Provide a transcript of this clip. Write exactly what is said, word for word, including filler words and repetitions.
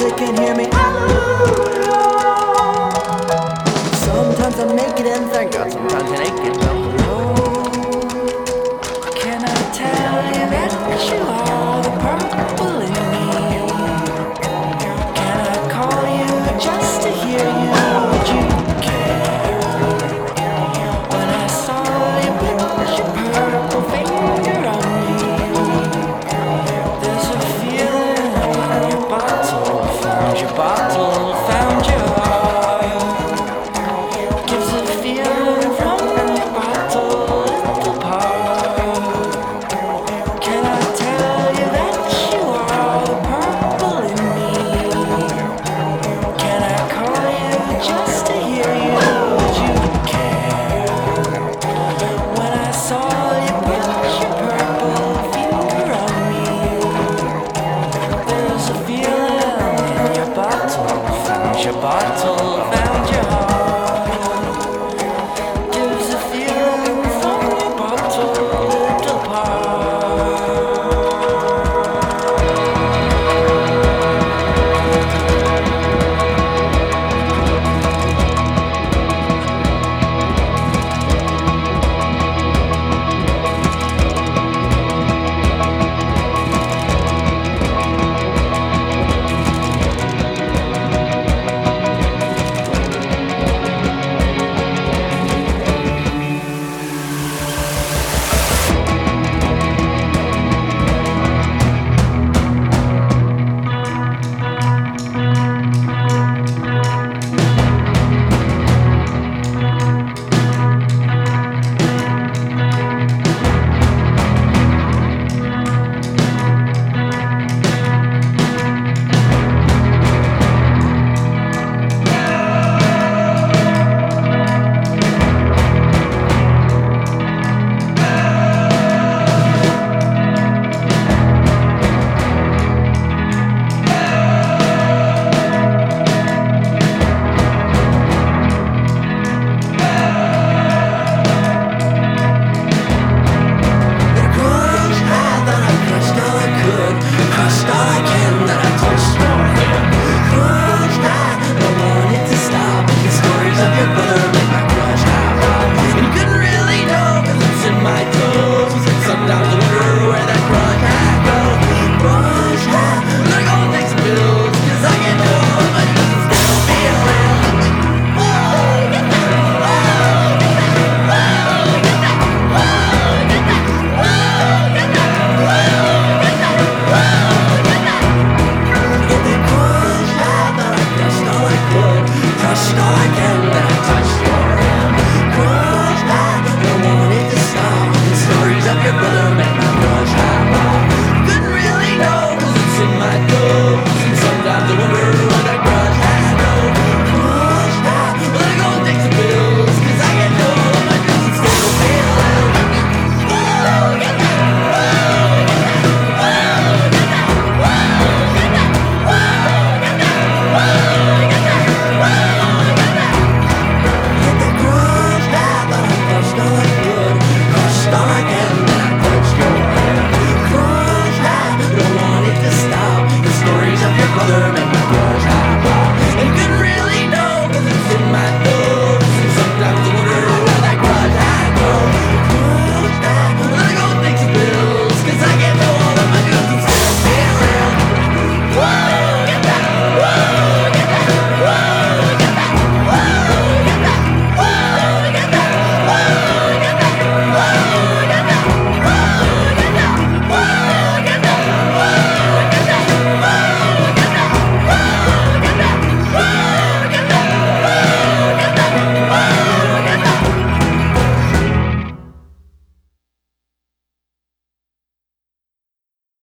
they can hear me out. Sometimes I'm naked and thank God sometimes I'm naked. Can I tell you that you are the purple in me? Can I call you just to hear you? Would you care? When I saw you put your purple finger on me, there's a feeling when your bottle found your bottle, found your heart. Gives a feeling from your bottle, little part. Can I tell you that you are the purple in me? Can I call you just to hear you? Would you care? When I saw you put your purple finger on me, there's a feeling in your bottle, found your bottle.